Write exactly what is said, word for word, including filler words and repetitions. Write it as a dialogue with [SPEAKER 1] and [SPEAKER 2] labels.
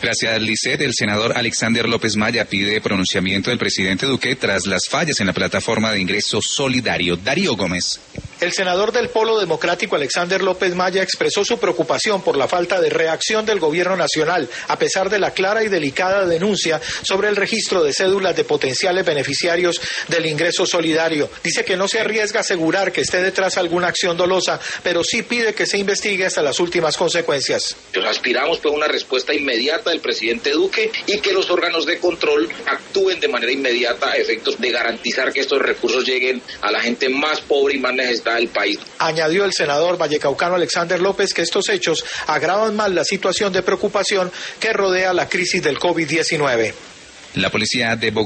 [SPEAKER 1] Gracias, Lisset. El senador Alexander López Maya pide pronunciamiento del presidente Duque tras las fallas en la plataforma de ingreso solidario. Darío Gómez.
[SPEAKER 2] El senador del Polo Democrático, Alexander López Maya, expresó su preocupación por la falta de reacción del gobierno nacional, a pesar de la clara y delicada denuncia sobre el registro de cédulas de potenciales beneficiarios del ingreso solidario. Dice que no se arriesga a asegurar que esté detrás alguna acción dolosa, pero sí pide que se investigue hasta las últimas consecuencias.
[SPEAKER 3] Nos aspiramos por una respuesta inmediata del presidente Duque y que los órganos de control actúen de manera inmediata a efectos de garantizar que estos recursos lleguen a la gente más pobre y más necesitada del país.
[SPEAKER 2] Añadió el senador vallecaucano Alexander López que estos hechos agravan más la situación de preocupación que rodea la crisis del COVID diecinueve.
[SPEAKER 1] La policía de Bogotá